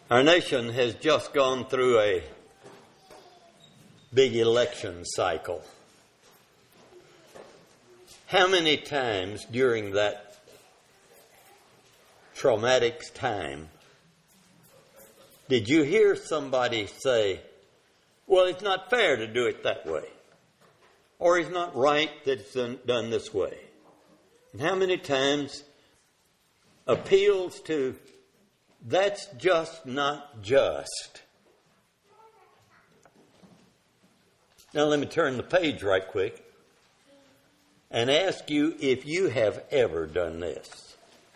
Our nation has just gone through a big election cycle. How many times during that traumatic time did you hear somebody say, well, it's not fair to do it that way, or it's not right that it's done this way? And how many times appeals to that's just not just? Now let me turn the page right quick and ask you if you have ever done this.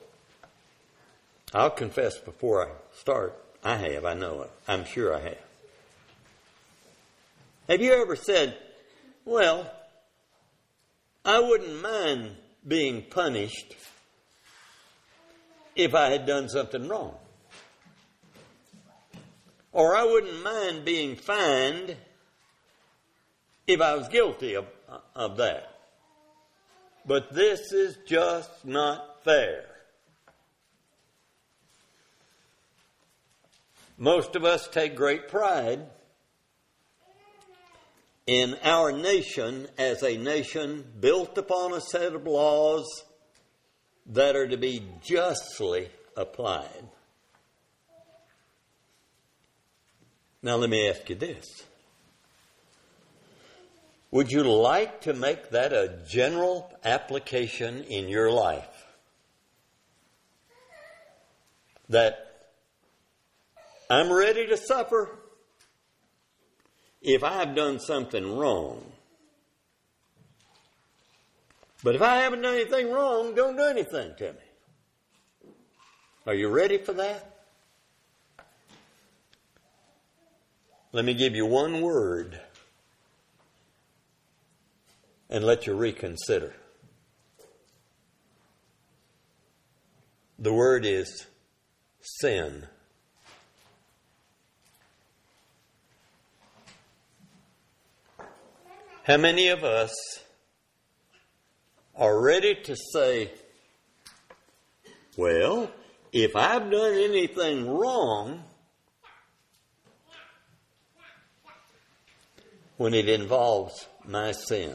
I'll confess before I start, I have, I know it. I'm sure I have. Have you ever said, well, I wouldn't mind being punished if I had done something wrong? Or I wouldn't mind being fined if I was guilty of that. But this is just not fair. Most of us take great pride in our nation as a nation built upon a set of laws that are to be justly applied. Now let me ask you this. Would you like to make that a general application in your life? That I'm ready to suffer if I've done something wrong. But if I haven't done anything wrong, don't do anything to me. Are you ready for that? Let me give you one word and let you reconsider. The word is sin. How many of us are ready to say, well, if I've done anything wrong, when it involves my sin?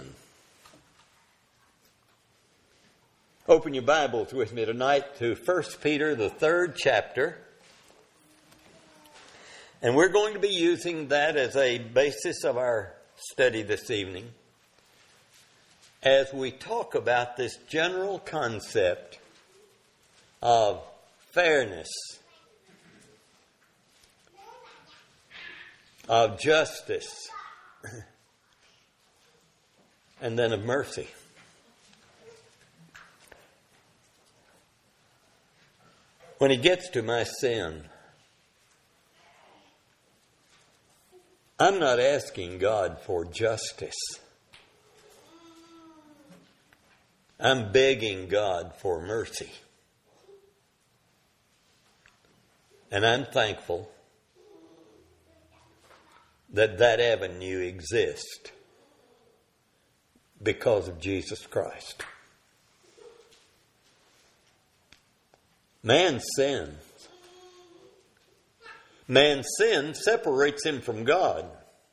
Open your Bibles with me tonight to 1 Peter, the 3rd chapter. And we're going to be using that as a basis of our study this evening as we talk about this general concept of fairness, of justice, and then of mercy. When he gets to my sin, I'm not asking God for justice. I'm begging God for mercy. And I'm thankful that that avenue exists because of Jesus Christ. Man sins. Man's sin separates him from God.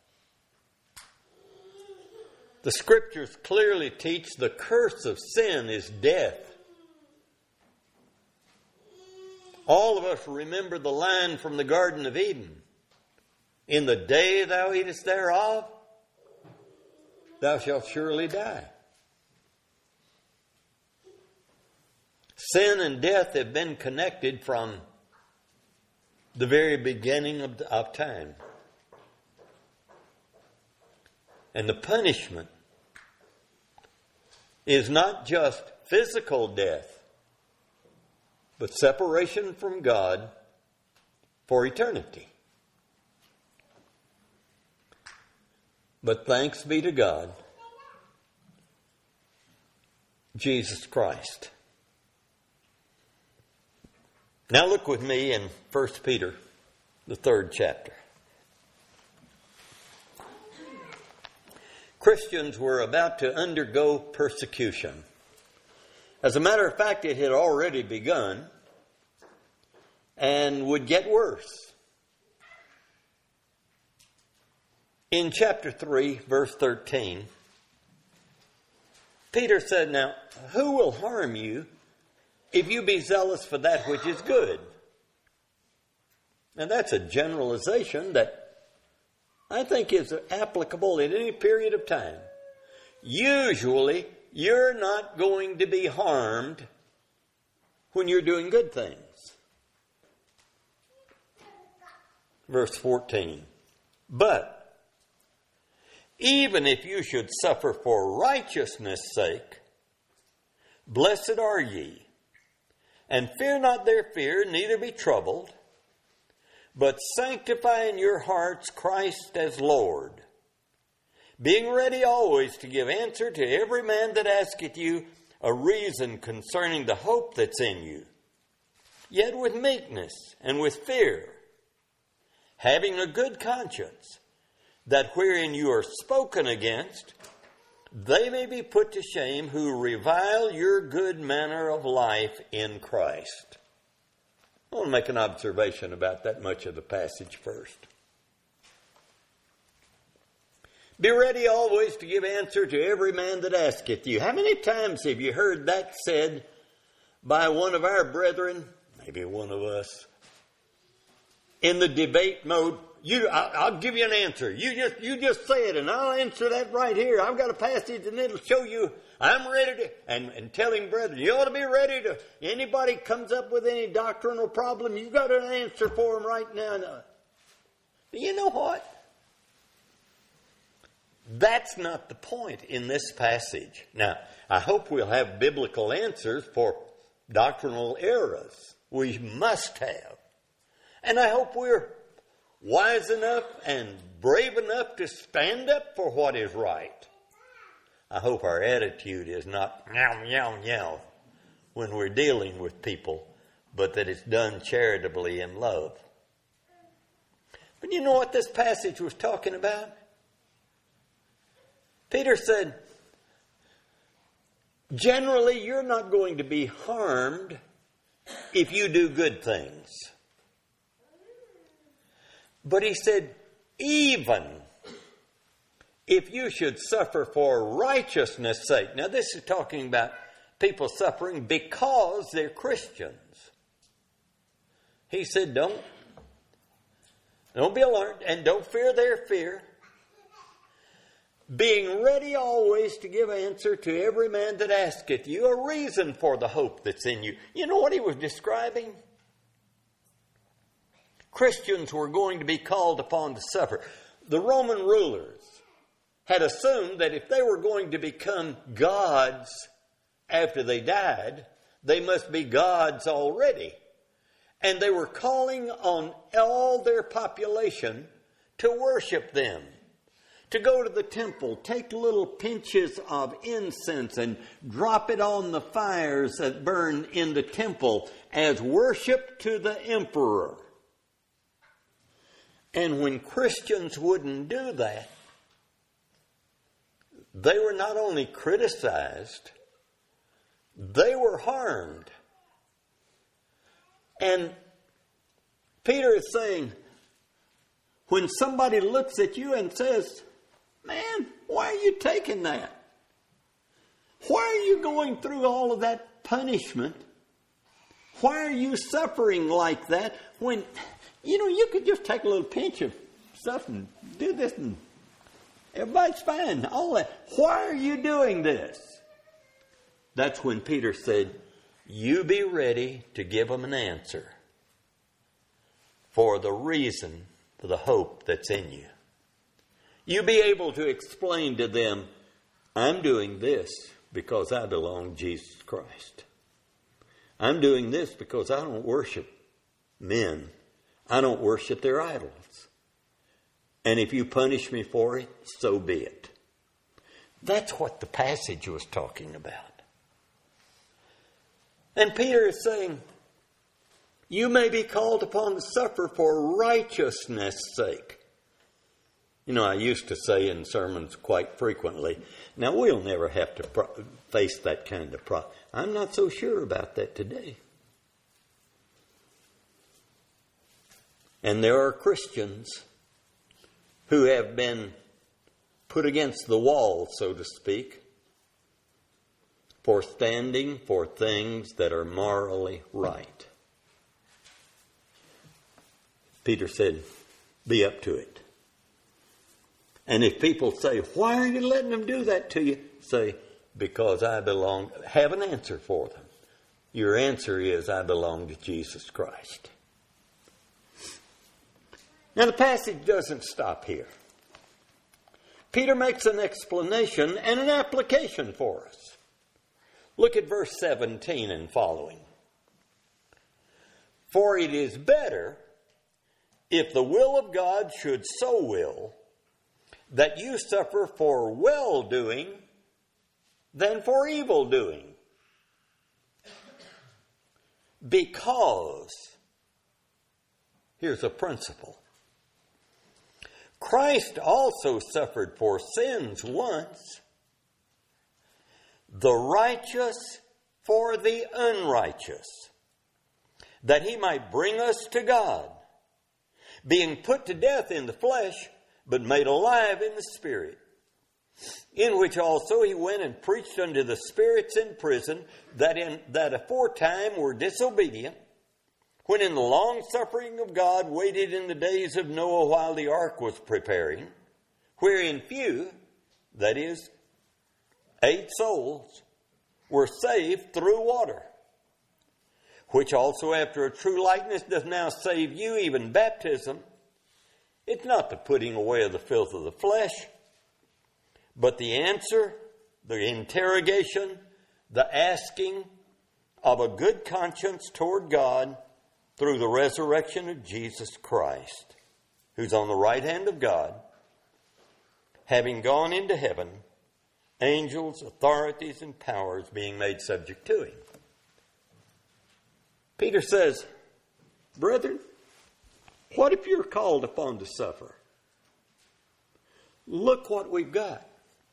The Scriptures clearly teach the curse of sin is death. All of us remember the line from the Garden of Eden. In the day thou eatest thereof, thou shalt surely die. Sin and death have been connected from the very beginning of time. And the punishment is not just physical death, but separation from God for eternity. But thanks be to God, Jesus Christ. Now look with me in 1 Peter, the 3rd chapter. Christians were about to undergo persecution. As a matter of fact, it had already begun and would get worse. In chapter 3, verse 13, Peter said, "Now, who will harm you if you be zealous for that which is good?" And that's a generalization that I think is applicable in any period of time. Usually, you're not going to be harmed when you're doing good things. Verse 14, "But even if you should suffer for righteousness' sake, blessed are ye. And fear not their fear, neither be troubled, but sanctify in your hearts Christ as Lord, being ready always to give answer to every man that asketh you a reason concerning the hope that's in you, yet with meekness and with fear, having a good conscience, that wherein you are spoken against, they may be put to shame who revile your good manner of life in Christ." I want to make an observation about that much of the passage first. Be ready always to give answer to every man that asketh you. How many times have you heard that said by one of our brethren, maybe one of us, in the debate mode? I'll give you an answer. You just say it, and I'll answer that right here. I've got a passage, and it'll show you I'm ready to. And telling brethren, you ought to be ready to. Anybody comes up with any doctrinal problem, you've got an answer for them right now. No. You know what? That's not the point in this passage. Now, I hope we'll have biblical answers for doctrinal errors. We must have. And I hope we're wise enough and brave enough to stand up for what is right. I hope our attitude is not meow, meow, meow when we're dealing with people, but that it's done charitably in love. But you know what this passage was talking about? Peter said, generally you're not going to be harmed if you do good things. But he said, even if you should suffer for righteousness' sake. Now this is talking about people suffering because they're Christians. He said, don't be alarmed and don't fear their fear. Being ready always to give answer to every man that asketh you a reason for the hope that's in you. You know what he was describing? Christians were going to be called upon to suffer. The Roman rulers had assumed that if they were going to become gods after they died, they must be gods already. And they were calling on all their population to worship them, to go to the temple, take little pinches of incense and drop it on the fires that burn in the temple as worship to the emperor. And when Christians wouldn't do that, they were not only criticized, they were harmed. And Peter is saying, when somebody looks at you and says, "Man, why are you taking that? Why are you going through all of that punishment? Why are you suffering like that when, you could just take a little pinch of stuff and do this and everybody's fine, all that. Why are you doing this?" That's when Peter said, you be ready to give them an answer for the reason, for the hope that's in you. You be able to explain to them, I'm doing this because I belong to Jesus Christ. I'm doing this because I don't worship men. I don't worship their idols. And if you punish me for it, so be it. That's what the passage was talking about. And Peter is saying, you may be called upon to suffer for righteousness' sake. I used to say in sermons quite frequently, now we'll never have to face that kind of problem. I'm not so sure about that today. And there are Christians who have been put against the wall, so to speak, for standing for things that are morally right. Peter said, be up to it. And if people say, why are you letting them do that to you? Say, because I belong. Have an answer for them. Your answer is, I belong to Jesus Christ. Now the passage doesn't stop here. Peter makes an explanation and an application for us. Look at verse 17 and following. For it is better, if the will of God should so will, that you suffer for well-doing than for evil-doing. Because, here's a principle. Christ also suffered for sins once, the righteous for the unrighteous, that he might bring us to God, being put to death in the flesh, but made alive in the Spirit, in which also he went and preached unto the spirits in prison, that aforetime were disobedient, when in the long suffering of God waited in the days of Noah while the ark was preparing, wherein few, that is, 8 souls, were saved through water, which also after a true likeness does now save you, even baptism. It's not the putting away of the filth of the flesh, but the answer, the interrogation, the asking of a good conscience toward God through the resurrection of Jesus Christ, who's on the right hand of God, having gone into heaven, angels, authorities, and powers being made subject to him. Peter says, brethren, what if you're called upon to suffer? Look what we've got.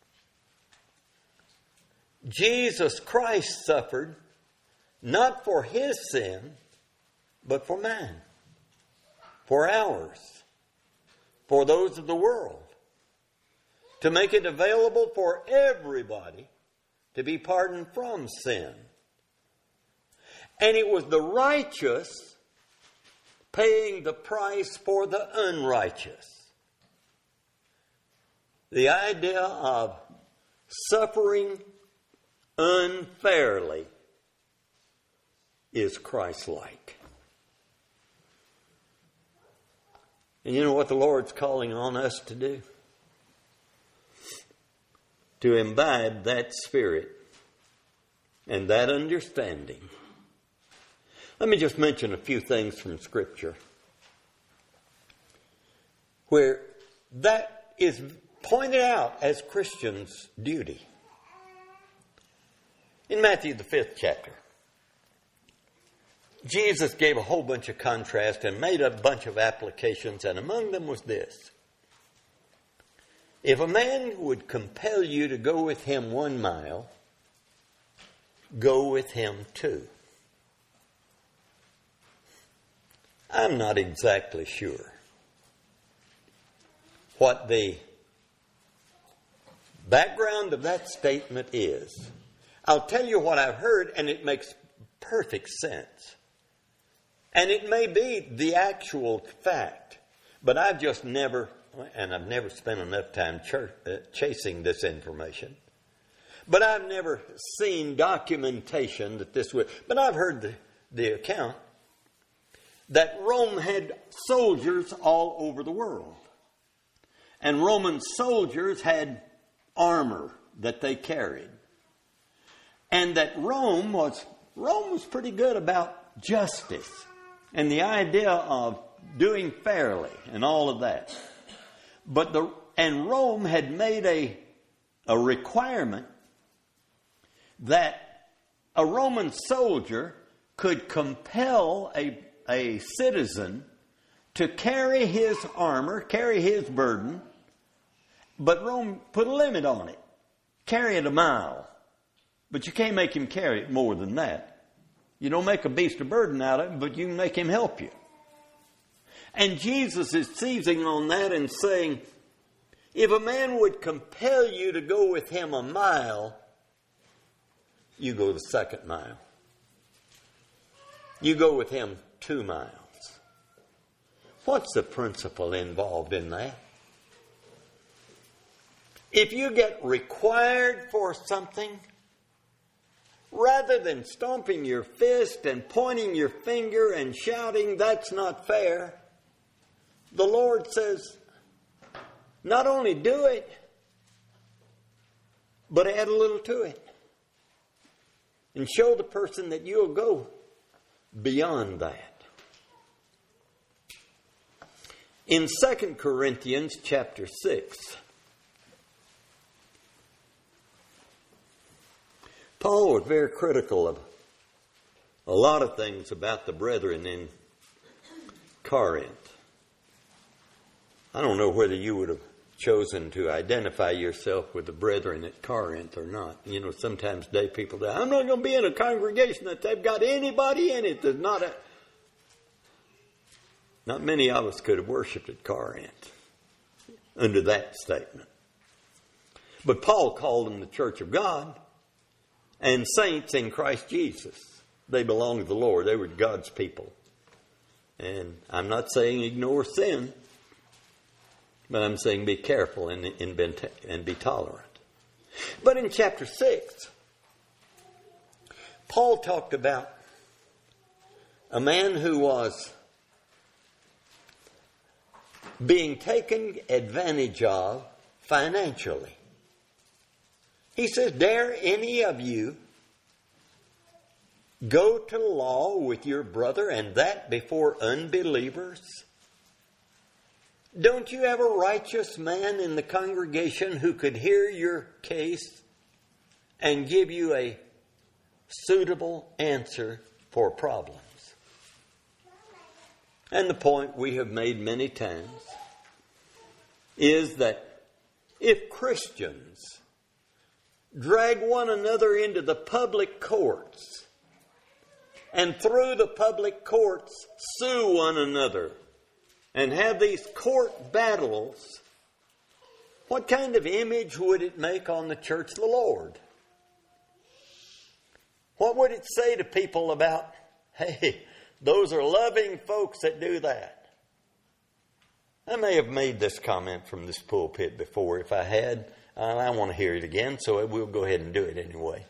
Jesus Christ suffered not for his sin, but for mine, for ours, for those of the world, to make it available for everybody to be pardoned from sin. And it was the righteous paying the price for the unrighteous. The idea of suffering unfairly is Christ-like. And you know what the Lord's calling on us to do? To imbibe that spirit and that understanding. Let me just mention a few things from Scripture where that is pointed out as Christians' duty. In Matthew, the 5th chapter, Jesus gave a whole bunch of contrast and made a bunch of applications, and among them was this. If a man would compel you to go with him 1 mile, go with him 2. I'm not exactly sure what the background of that statement is. I'll tell you what I've heard, and it makes perfect sense. And it may be the actual fact, but I've just never, and I've never spent enough time chasing this information, but I've never seen documentation that this would, but I've heard the account that Rome had soldiers all over the world. And Roman soldiers had armor that they carried. And that Rome was pretty good about justice and the idea of doing fairly and all of that. And Rome had made a requirement that a Roman soldier could compel a citizen to carry his armor, carry his burden, but Rome put a limit on it. Carry it 1 mile. But you can't make him carry it more than that. You don't make a beast of burden out of it, but you can make him help you. And Jesus is seizing on that and saying, If a man would compel you to go with him a mile, you go the second mile. You go with him 2 miles. What's the principle involved in that? If you get required for something, rather than stomping your fist and pointing your finger and shouting, "That's not fair," the Lord says, not only do it, but add a little to it. And show the person that you'll go beyond that. In 2 Corinthians chapter 6, Paul was very critical of a lot of things about the brethren in Corinth. I don't know whether you would have chosen to identify yourself with the brethren at Corinth or not. You know, sometimes people say, "I'm not going to be in a congregation that they've got anybody in it that's not a..." Not many of us could have worshipped at Corinth under that statement. But Paul called them the church of God and saints in Christ Jesus. They belonged to the Lord. They were God's people. And I'm not saying ignore sin, but I'm saying be careful and be tolerant. But in chapter 6, Paul talked about a man who was being taken advantage of financially. He says, "Dare any of you go to law with your brother, and that before unbelievers? Don't you have a righteous man in the congregation who could hear your case and give you a suitable answer for problems?" And the point we have made many times is that if Christians drag one another into the public courts and through the public courts sue one another and have these court battles, what kind of image would it make on the church of the Lord? What would it say to people about, "Hey, those are loving folks that do that"? I may have made this comment from this pulpit before. If I had, I want to hear it again, so we'll go ahead and do it anyway.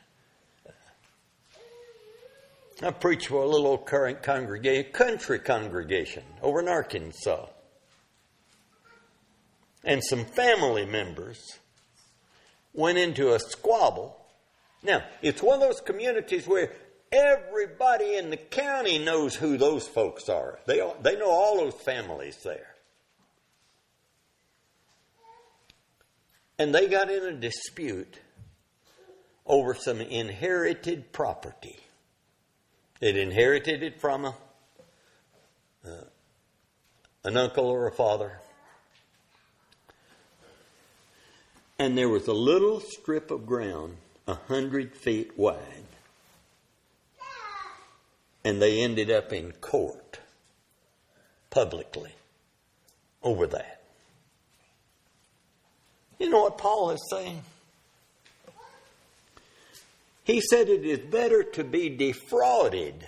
I preached for a little old country congregation over in Arkansas. And some family members went into a squabble. Now, it's one of those communities where everybody in the county knows who those folks are. They know all those families there. And they got in a dispute over some inherited property. They'd inherited it from an uncle or a father. And there was a little strip of ground 100 feet wide. And they ended up in court publicly over that. You know what Paul is saying? He said it is better to be defrauded.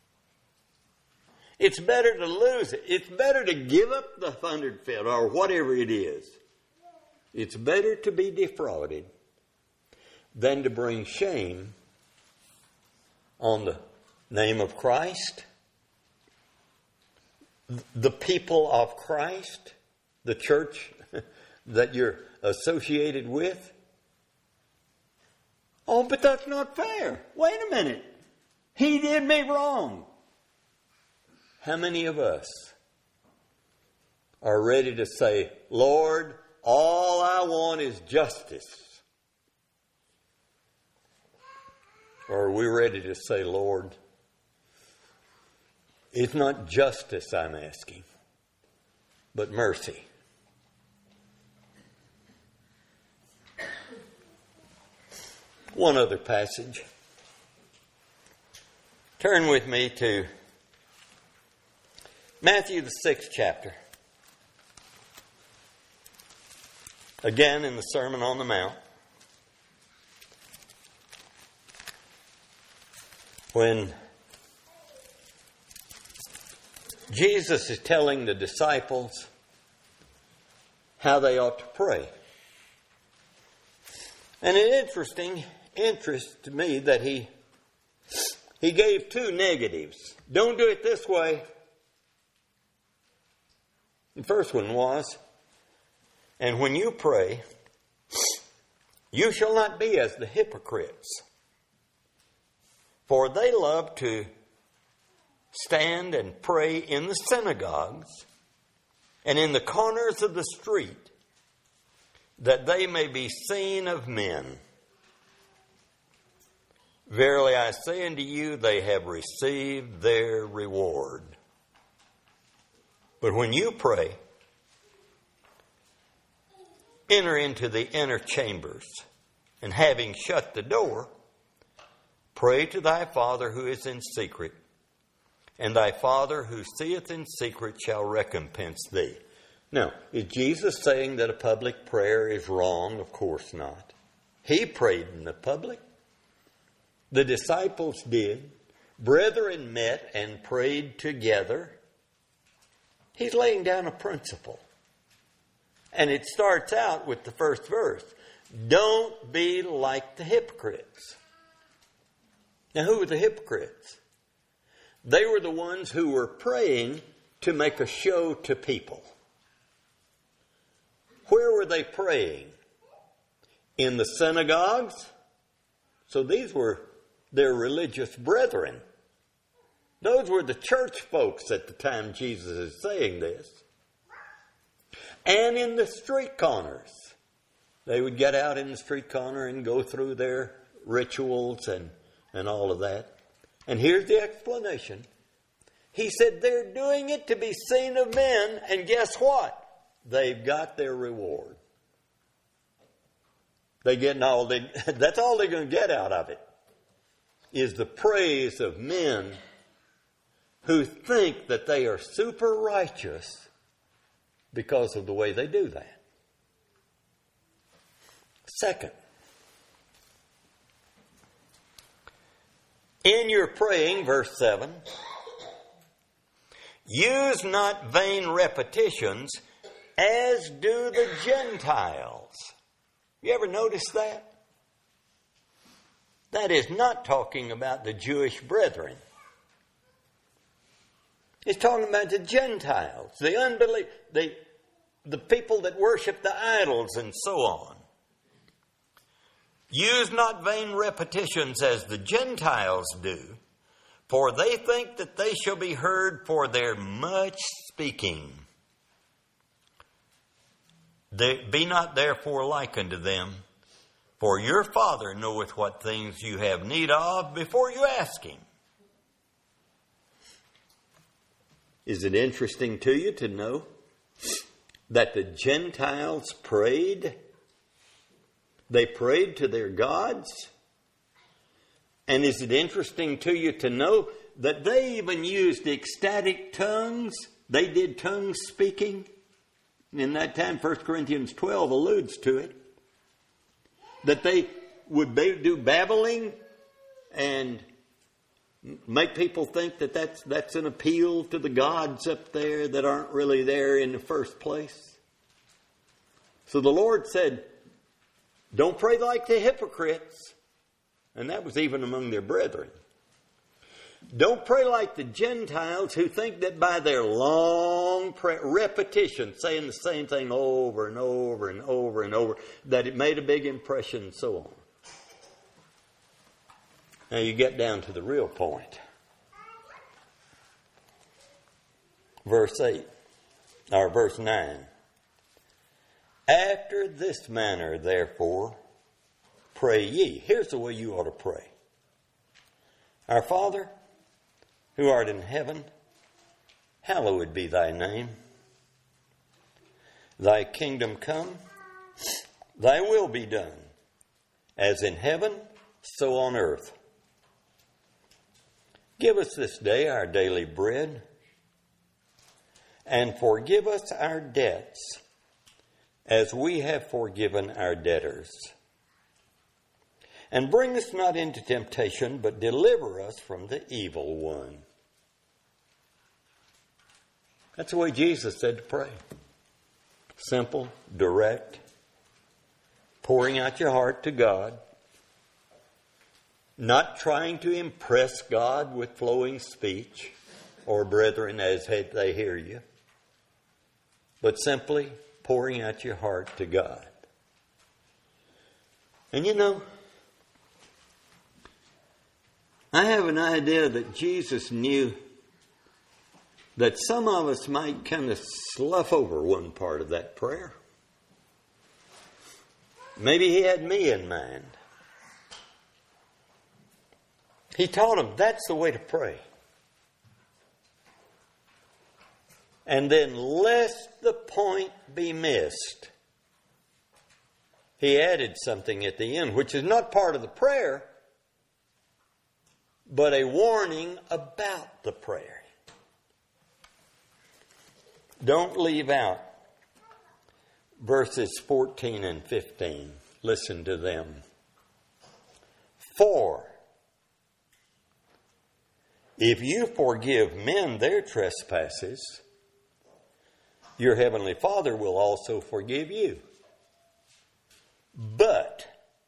It's better to lose it. It's better to give up the 100 feet or whatever it is. It's better to be defrauded than to bring shame on the name of Christ, the people of Christ, the church that you're associated with. "Oh, but that's not fair. Wait a minute. He did me wrong." How many of us are ready to say, "Lord, all I want is justice"? Or are we ready to say, "Lord, it's not justice I'm asking, but mercy"? One other passage. Turn with me to Matthew the 6th chapter. Again in the Sermon on the Mount, when Jesus is telling the disciples how they ought to pray. And it interests to me that he gave two negatives. Don't do it this way. The first one was, and when you pray, you shall not be as the hypocrites, for they love to stand and pray in the synagogues and in the corners of the street, that they may be seen of men. Verily I say unto you, they have received their reward. But when you pray, enter into the inner chambers, and having shut the door, pray to thy Father who is in secret, and thy Father who seeth in secret shall recompense thee. Now, is Jesus saying that a public prayer is wrong? Of course not. He prayed in the public. The disciples did. Brethren met and prayed together. He's laying down a principle. And it starts out with the first verse. Don't be like the hypocrites. Now, who were the hypocrites? They were the ones who were praying to make a show to people. Where were they praying? In the synagogues. So these were their religious brethren. Those were the church folks at the time Jesus is saying this. And in the street corners. They would get out in the street corner and go through their rituals and all of that. And here's the explanation. He said they're doing it to be seen of men, and guess what? They've got their reward. That's all they're going to get out of it, is the praise of men who think that they are super righteous because of the way they do that. Second, in your praying, verse 7, use not vain repetitions as do the Gentiles. You ever notice that? That is not talking about the Jewish brethren. It's talking about the Gentiles, the people that worship the idols and so on. Use not vain repetitions as the Gentiles do, for they think that they shall be heard for their much speaking. Be not therefore like unto them, for your Father knoweth what things you have need of before you ask Him. Is it interesting to you to know that the Gentiles prayed? They prayed to their gods. And is it interesting to you to know that they even used ecstatic tongues? They did tongue speaking. In that time, 1 Corinthians 12 alludes to it. That they would do babbling and make people think that that's an appeal to the gods up there that aren't really there in the first place. So the Lord said, don't pray like the hypocrites. And that was even among their brethren. Don't pray like the Gentiles who think that by their long repetition, saying the same thing over and over and over and over, that it made a big impression and so on. Now you get down to the real point. Verse 8, or verse 9. After this manner, therefore, pray ye. Here's the way you ought to pray. Our Father, who art in heaven, hallowed be thy name. Thy kingdom come, thy will be done, as in heaven, so on earth. Give us this day our daily bread, and forgive us our debts, as we have forgiven our debtors. And bring us not into temptation, but deliver us from the evil one. That's the way Jesus said to pray. Simple, direct, pouring out your heart to God. Not trying to impress God with flowing speech or brethren as they hear you, but simply pouring out your heart to God. And you know, I have an idea that Jesus knew that some of us might kind of slough over one part of that prayer. Maybe he had me in mind. He taught them that's the way to pray. And then, lest the point be missed, he added something at the end, which is not part of the prayer, but a warning about the prayer. Don't leave out verses 14 and 15. Listen to them. For if you forgive men their trespasses, your heavenly Father will also forgive you. But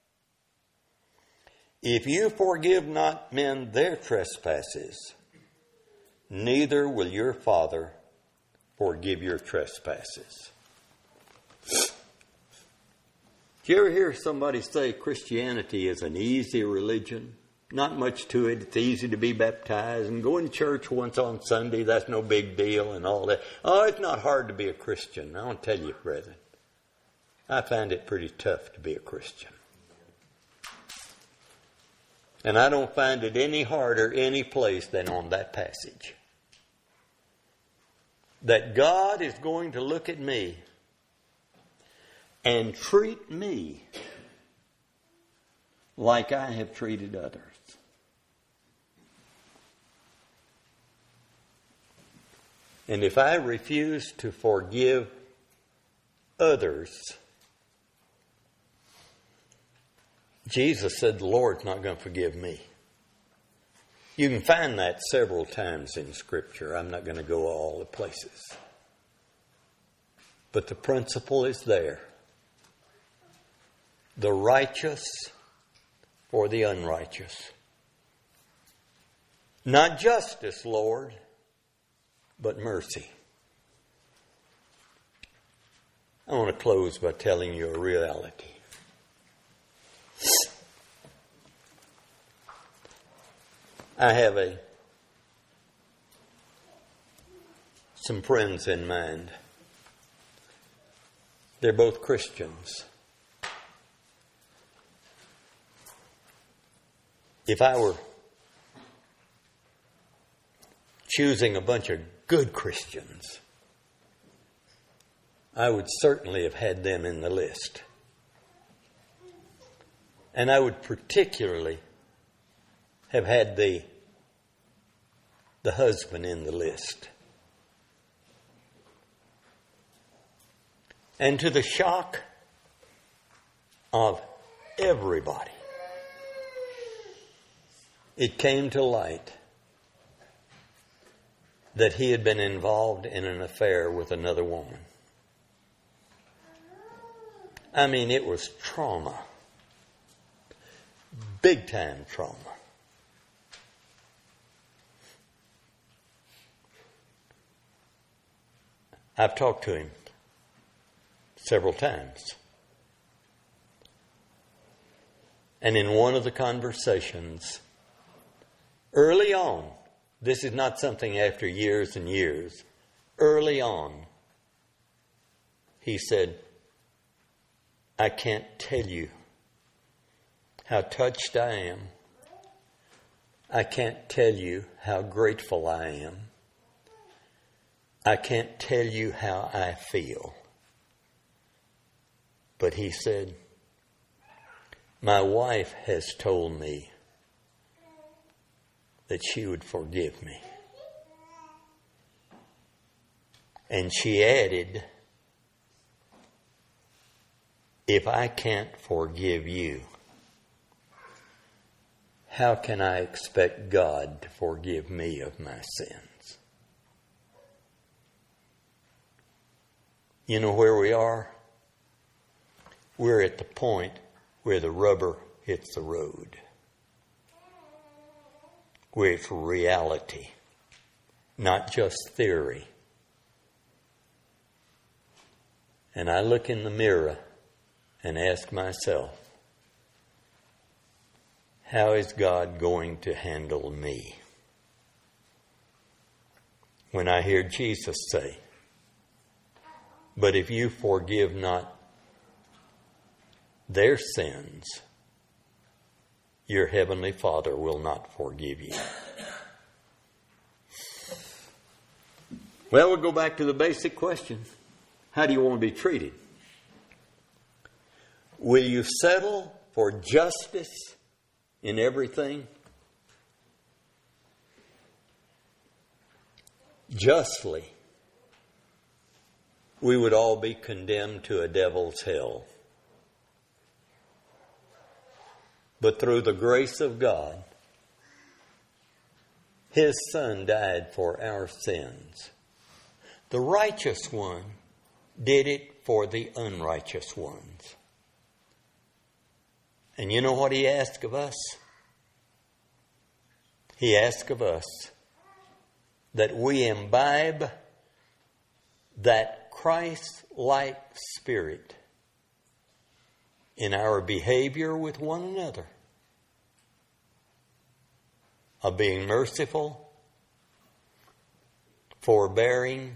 if you forgive not men their trespasses, neither will your Father forgive your trespasses. Do you ever hear somebody say Christianity is an easy religion? Not much to it. It's easy to be baptized and going to church once on Sunday. That's no big deal and all that. Oh, it's not hard to be a Christian. I want to tell you, brethren, I find it pretty tough to be a Christian. And I don't find it any harder any place than on that passage. That God is going to look at me and treat me like I have treated others. And if I refuse to forgive others, Jesus said the Lord's not going to forgive me. You can find that several times in Scripture. I'm not going to go all the places. But the principle is there. The righteous for the unrighteous. Not justice, Lord, but mercy. I want to close by telling you a reality. I have some friends in mind. They're both Christians. If I were choosing a bunch of good Christians, I would certainly have had them in the list. And I would particularly have had the husband in the list. And to the shock of everybody, it came to light that he had been involved in an affair with another woman. I mean, it was trauma. Big time trauma. I've talked to him several times. And in one of the conversations, early on, this is not something after years and years, early on, he said, I can't tell you how touched I am. I can't tell you how grateful I am. I can't tell you how I feel. But he said, my wife has told me that she would forgive me. And she added If I can't forgive you, how can I expect God to forgive me of my sins? You know where we are? We're at the point where the rubber hits the road. Where it's reality, not just theory. And I look in the mirror and ask myself, how is God going to handle me? When I hear Jesus say, but if you forgive not their sins, your heavenly Father will not forgive you. Well, we'll go back to the basic question. How do you want to be treated? Will you settle for justice in everything? Justly, we would all be condemned to a devil's hell. But through the grace of God, His Son died for our sins. The righteous one did it for the unrighteous ones. And you know what He asked of us? He asked of us that we imbibe that Christ-like spirit in our behavior with one another, of being merciful, forbearing,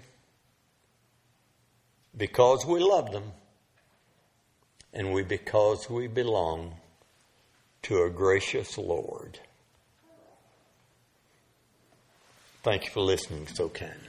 because we love them, and because we belong to a gracious Lord. Thank you for listening so kindly.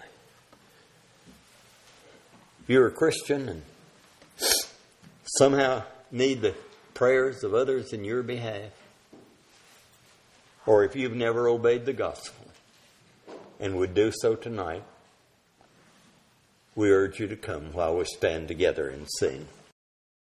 If you're a Christian and somehow need the prayers of others in your behalf, or if you've never obeyed the gospel and would do so tonight, we urge you to come while we stand together and sing.